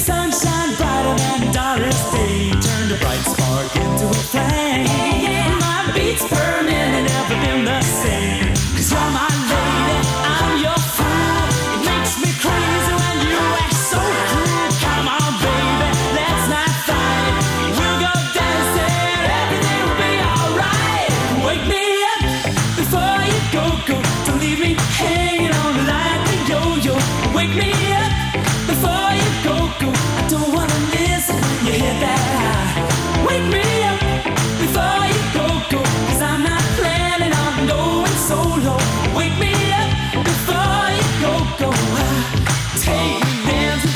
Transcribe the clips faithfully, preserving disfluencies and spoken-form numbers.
sunshine brighter than Doris Day. Turned a bright spark into a flame. My beats per minute never been the same. Cause you're my lady, I'm your fool. It makes me crazy when you act so cruel. Come on baby, let's not fight. We'll go dancing, everything will be alright. Wake me up before you go, go. Don't leave me hanging on like a yo-yo. Wake me up before you go, go. I don't wanna miss it when you hit that high. Wake me up before you go, go. Cause I'm not planning on going solo. Wake me up before you go, go. Take me dancing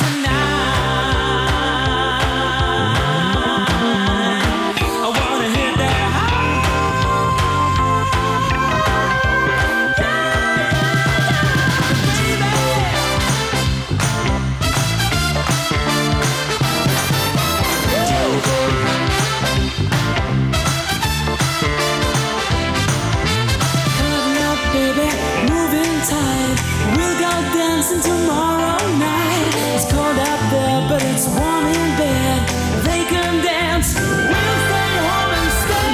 tonight. I wanna hit that high. We'll go dancing tomorrow night. It's cold out there, but it's warm in bed. They can dance, we'll stay home instead.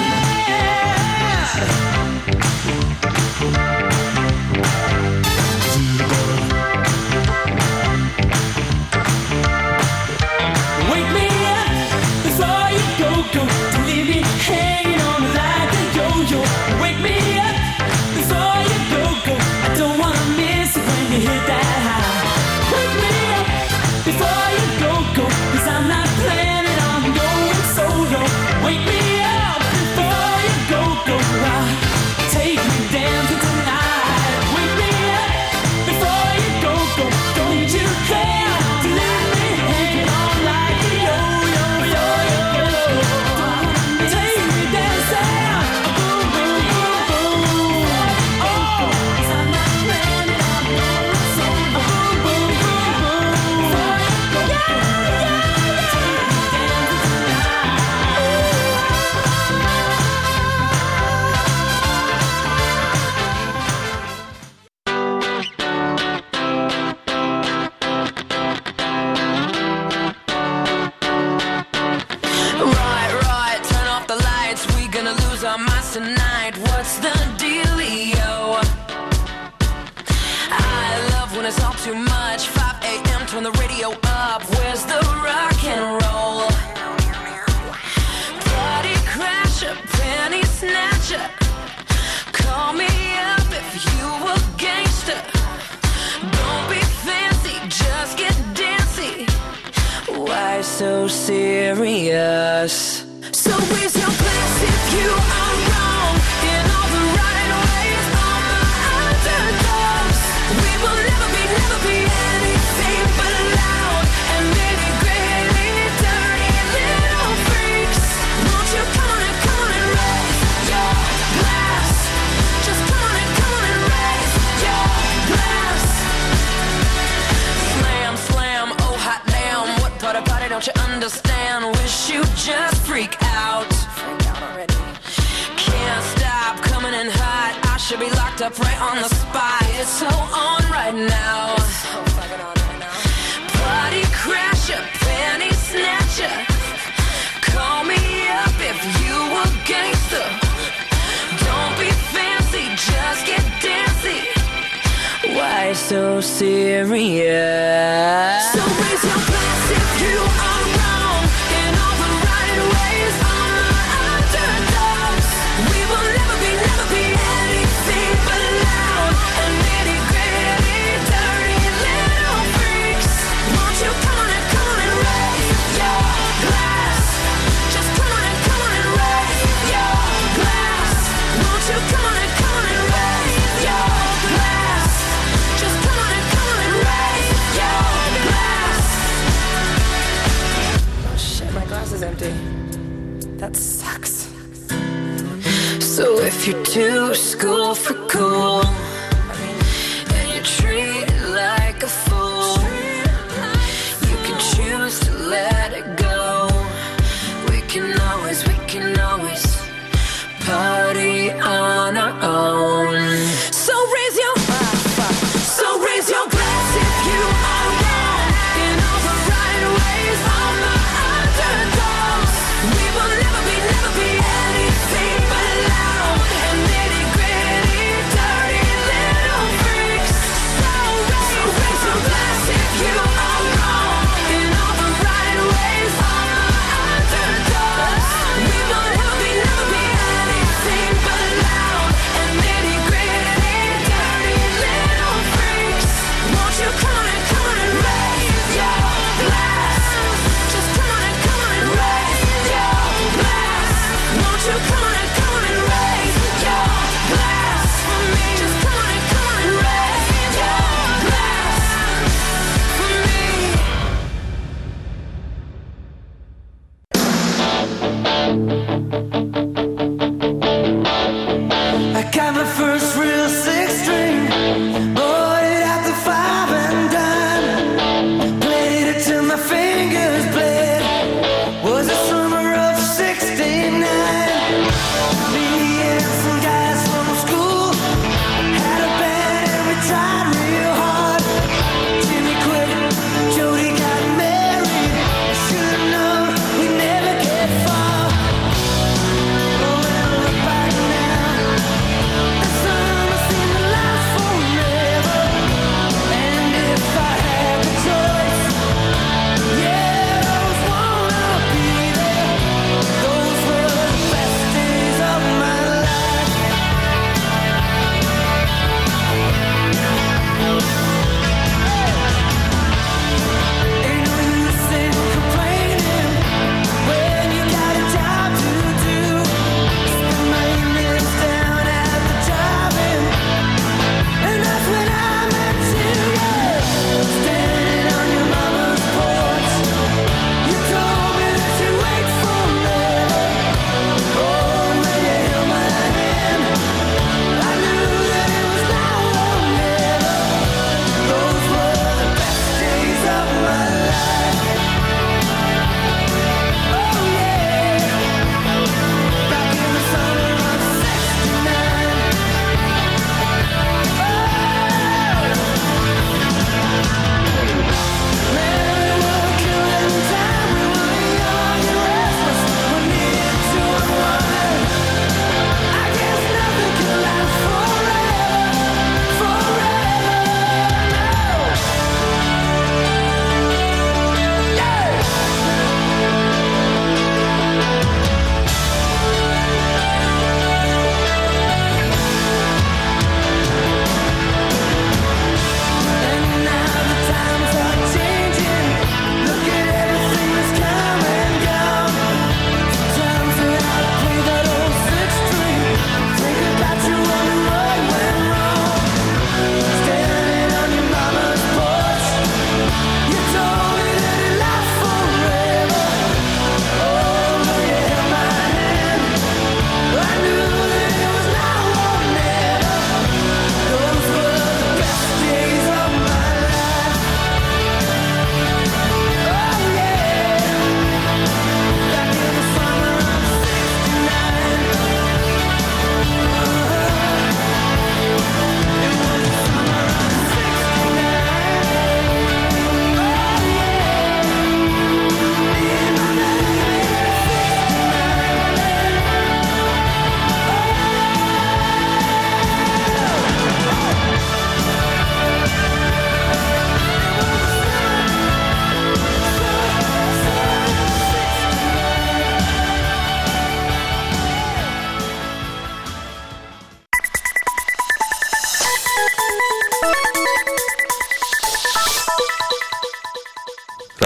Wake me up before you go, go. Don't leave me hanging on like a yo-yo. Wake me up before you go, go. I don't wanna miss it when you hit that high. Wake me up before you go, go. Cause I'm not planning on going solo. Wake me up before you go, go. Take me dancing tonight. Wake me up before you go, go. Don't need you there to leave me hanging on like a yo-yo, yo-yo, yo. Take me dancing. Boom, boom, boom, boom. Oh, 'cause I'm not planning on going solo. Boom, boom, boom, boom. Yeah, yeah, yeah. Take me dancing Right, right, turn off the lights. We gonna lose our minds tonight. What's the dealio? I love when it's all too much. five a.m. turn the radio up. Where's the rock and roll? Party crasher, penny snatcher. Call me up if you a gangster. Don't be fancy, just get dancy. Why so serious? So raise your glass if you are wrong in all the right ways. On the underdogs, we will never be, never be anything but loud and nitty gritty, dirty little freaks. Won't you come on and come on and raise your glass? Just come on and come on and raise your glass. Slam, slam, oh hot damn. What part of party don't you understand? Wish you just freak out. Freak out already. Can't stop coming in hot. I should be locked up right on the spot. It's so on right now. So fucking on right now. Party crasher, penny snatcher. Call me up if you a gangster. Don't be fancy, just get dancy. Why so serious? So raise your glass if you are wrong in all the right ways. On the underdogs, we will never be, never be anything but loud and nitty gritty, dirty little freaks. Won't you come on and come on and raise your glass? Just come on and come on and raise your glass. Won't you come on and come on and raise your glass? Just come on and come on and raise your glass. Oh shit, my glass is empty. That sucks. So if you're too school for cool and you treat it like a fool, you can choose to let it go. We can always, we can always party on our own. So raise your So raise your glass if you are wrong in all the right ways.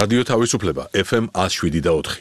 რადიო თავისუფლება ეფ ემ one oh seven და four.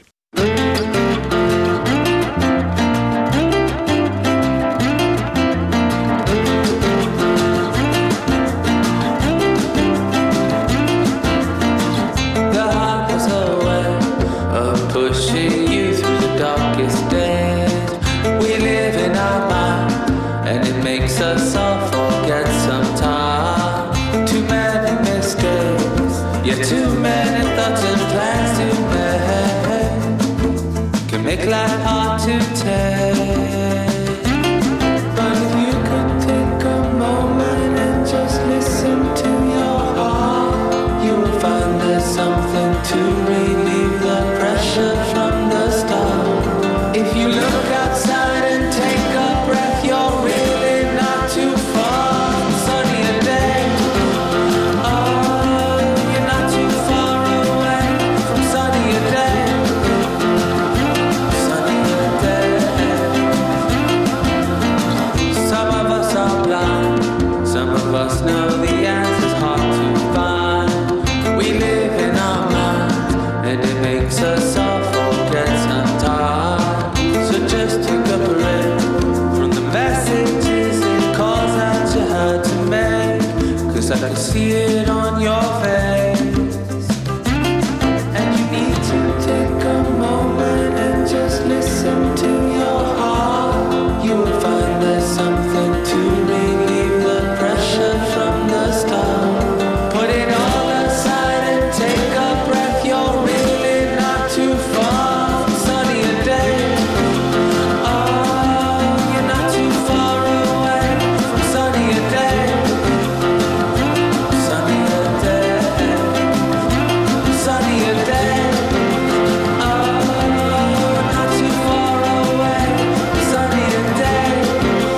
Make life hard to take. But if you could take a moment and just listen to your heart, you will find there's something to relieve the pressure from the start. If you look outside and take a breath, you're really not too far from sunnier days. Oh, you're not too far away from sunnier days. Some of us know the answer's hard to find. We live in our minds, and it makes us all forget sometimes. So just take a breath from the messages and calls that you had to make, 'cause I can see it on your face. And you need to take a moment and just listen to your heart. You will find there's something to relieve the pressure from the start. Put it all aside and take a breath. You're really not too far from sunnier days. Oh, you're not too far away from sunnier days. Sunnier days. Sunnier days. Oh, not too far away from sunnier days.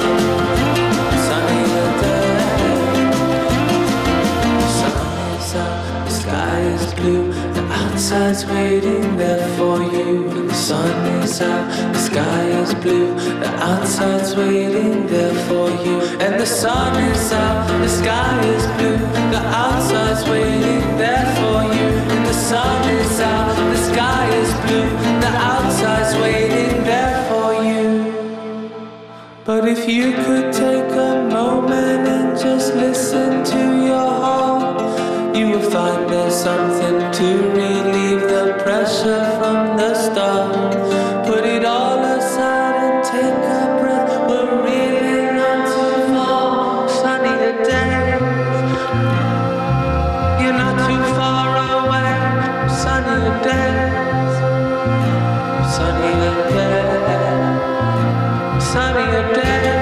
Sunnier days. Sun is up, the sky is blue, the outside's waiting there for you. And the sun is out, the sky is blue, the outside's waiting there for you. And the sun is out, the sky is blue, the outside's waiting there for you. And the sun is out, the sky is blue, the outside's waiting there for you. But if you could take a moment and just listen to your heart, you will find there's something to relieve the pressure from the start. Put it all aside and take a breath. We're really not too far. Sunnier days. You're not too far away. Sunnier days. Sunnier days. Sunnier days.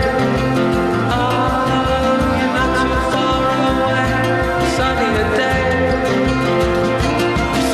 Oh, you're not too far away. Sunnier days.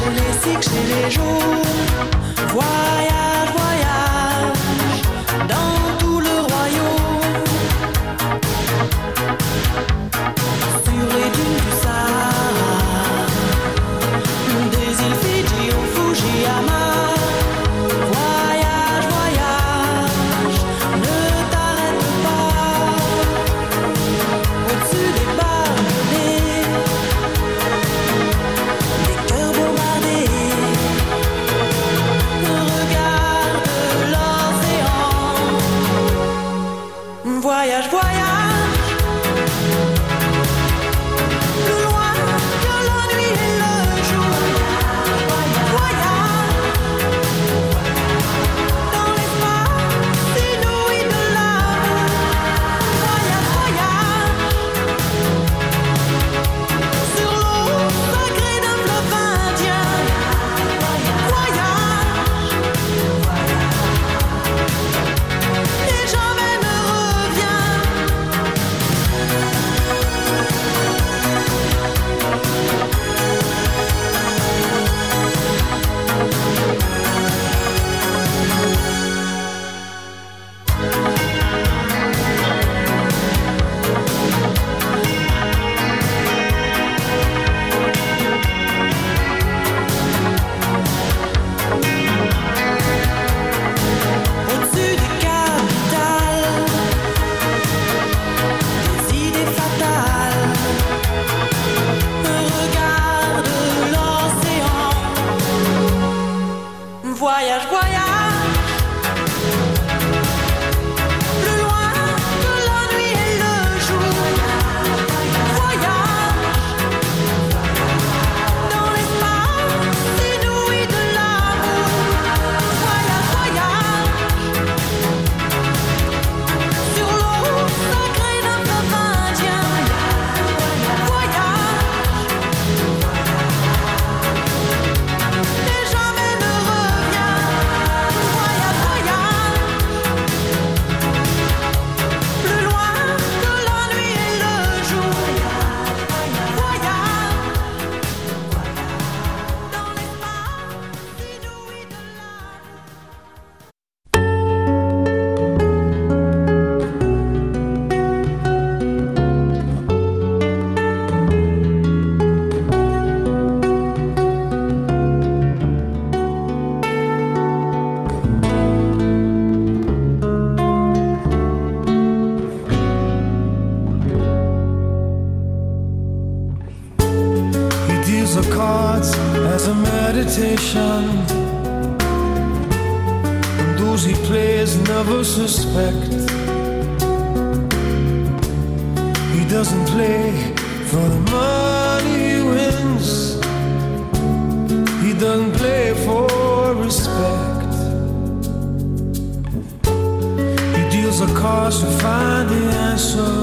chez les cycles, chez les jours. Voyage, voyage, dans tout le royaume. Sur les dunes du Sahara, des îles Fidji au Fujiyama. Voyage, voyage, ne t'arrête pas. Au-dessus des barbelés, des cœurs bombardés. Regarde l'océan. Voyage, voyage, plus loin que la nuit et le jour. Voyage, dans l'espace inouï de l'amour. Voyage, voyage, sur l'eau sacrée d'un fleuve indien. Voyage, et jamais ne reviens. Au-dessus des capitales, des idées fatales. Regarde l'océan. Voyage, voyage, plus loin que la nuit et le jour. Voyage, dans l'espace inouï de l'amour. Voyage, voyage, sur l'eau sacrée d'un fleuve indien. Voyage, et jamais ne reviens. Voyage, voyage, plus loin que la nuit et le jour. Voyage, dans l'espace inouï de l'amour. He deals the cards as a meditation, and those he plays never suspect. He doesn't play for the money he wins. He doesn't play for respect. He deals the cards to find the answer,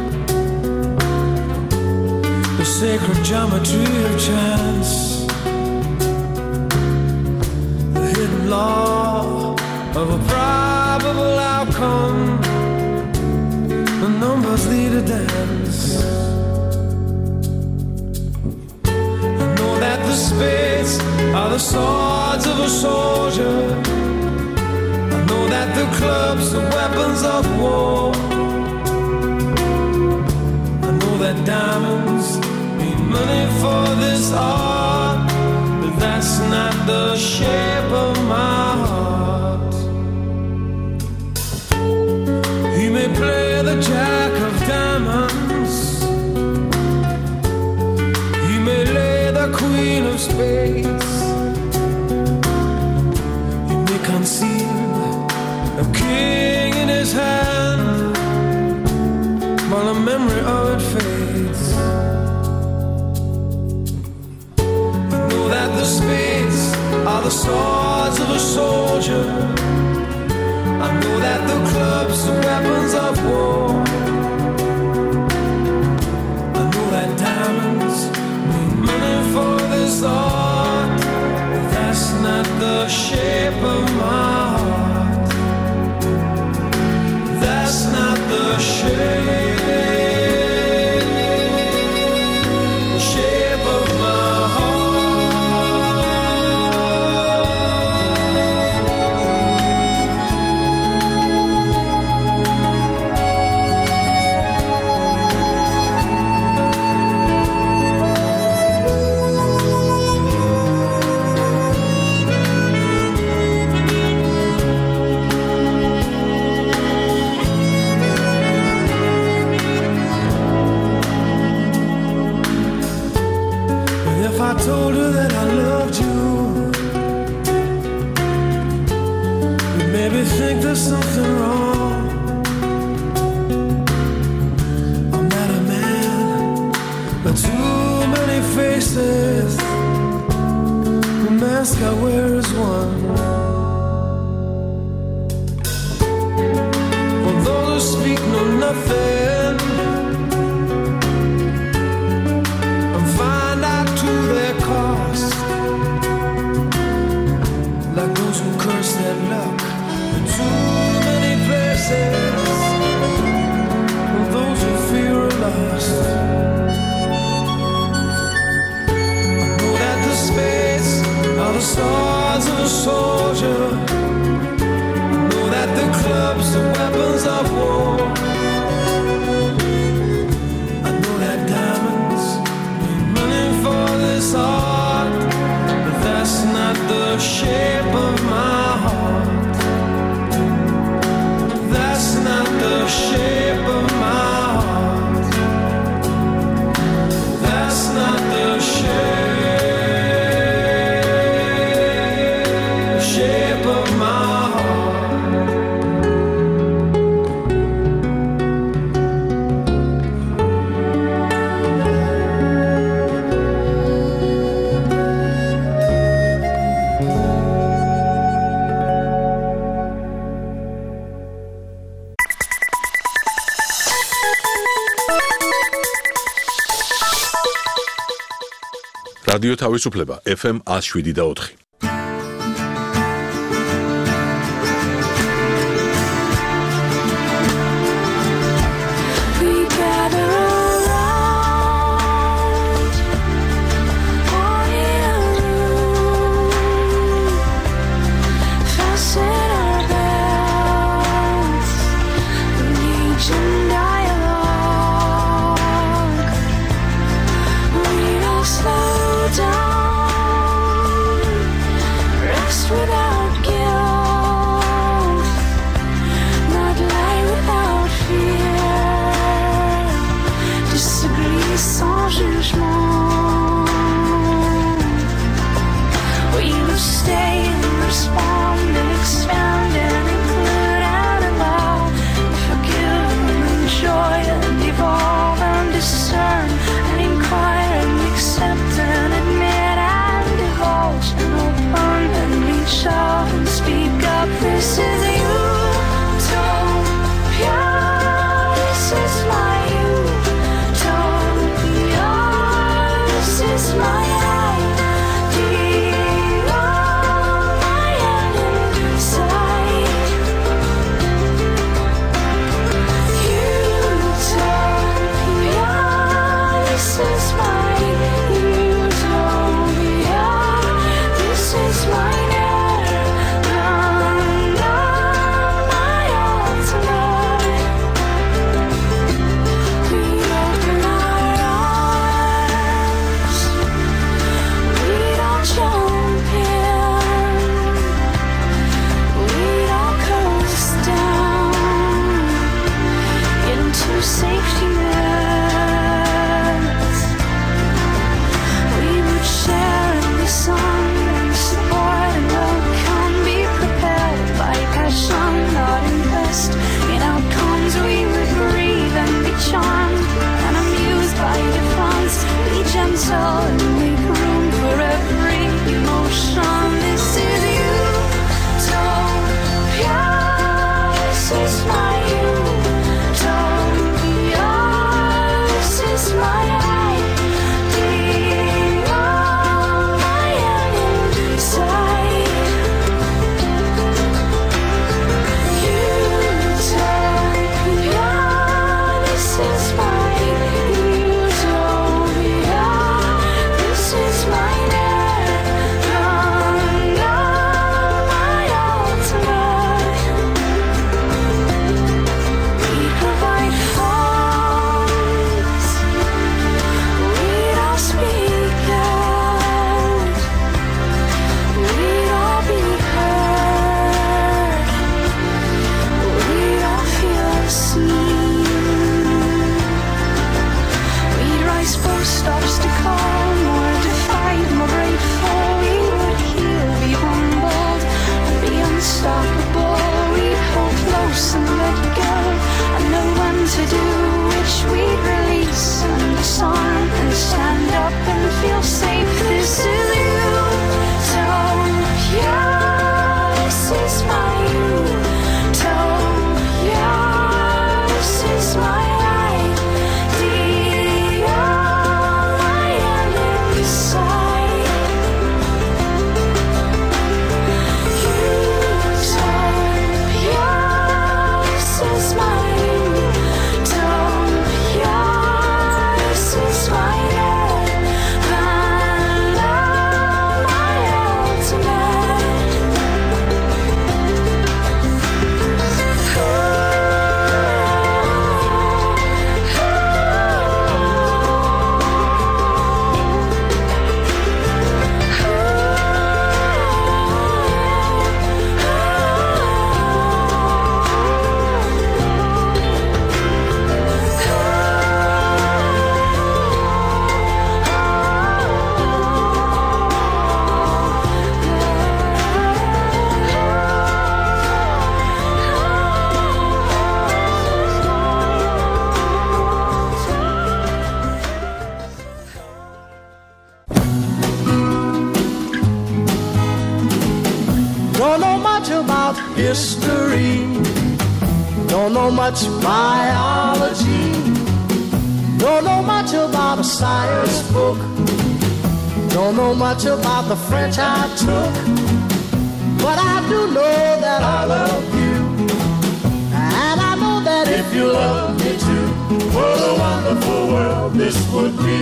the sacred geometry of chance, the hidden law of a probable outcome. The numbers lead a dance. I know that the spades are the swords of a soldier. I know that the clubs are weapons of war. I know that diamonds need money for this art, but that's not the shape of my heart. He may play the jack of diamonds, he may lay the queen of spades, he may conceal a king in his hand, while the memory of it fades. I know that the spades are the swords of a soldier. I know that the clubs are weapons of war. I know that diamonds need money for this art, but that's not the shape of my heart. That's not the shape, shape of my heart. mask I wear is one for those who speak know nothing and find out to their cost, like those who curse their luck in too many places, or those who fear are lost. Spades are the swords of a soldier. Know that the clubs are weapons of war. I know that diamonds mean money for this art, but that's not the shape of my heart. That's not the shape of my heart. That's not the shape. რადიო თავისუფლება ეფ ემ one oh seven და four. My idea, my much about history. Don't know much biology. Don't know much about a science book. Don't know much about the French I took. But I do know that I love you. And I know that if you love me too, what a wonderful world this would be.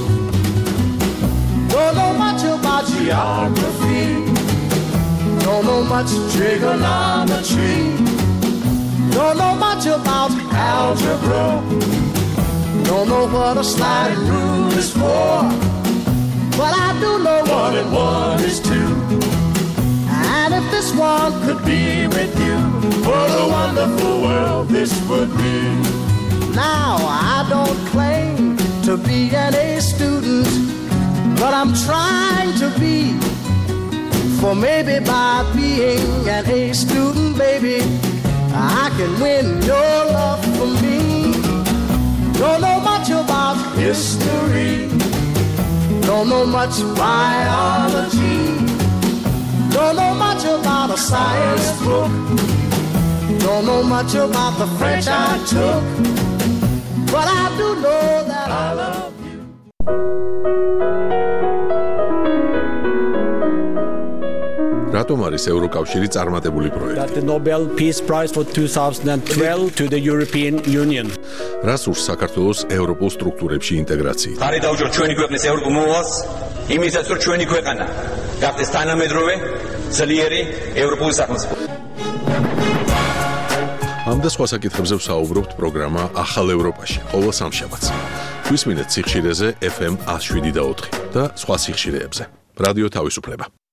Don't know much about geography. Don't know much trigonometry. Don't know much about algebra. Don't know what a sliding rule is for. But I do know one and one is two. And if this one could be with you, what a wonderful world this would be. Now I don't claim to be an A student, but I'm trying to be. For maybe by being an A student, baby, I can win your love for me. Don't know much about history. Don't know much biology. Don't know much about a science book. Don't know much about the French I took. But I do know that I love you. რატომ არის ევროკავშირი წარმატებული პროექტი? That the Nobel Peace Prize for twenty twelve to the European Union. რას ურს საქართველოს ევროპულ სტრუქტურებში ინტეგრაციით? ხარი დაუჭერთ ჩვენი ქვეყნის ევროპულ მოვალს, იმისაც რომ ჩვენი ქვეყანა გახდეს თანამედროვე, ძლიერი ევროპული სახელმწიფო. ამ და სხვა საკითხებზე ვსაუბრობთ პროგრამა ახალ ევროპაში, ყოველ სამშაბათს. გვისმინეთ სიხშირეზე ეფ ემ one oh seven და ოთხი და სხვა სიხშირეებზე. რადიო თავისუფლება.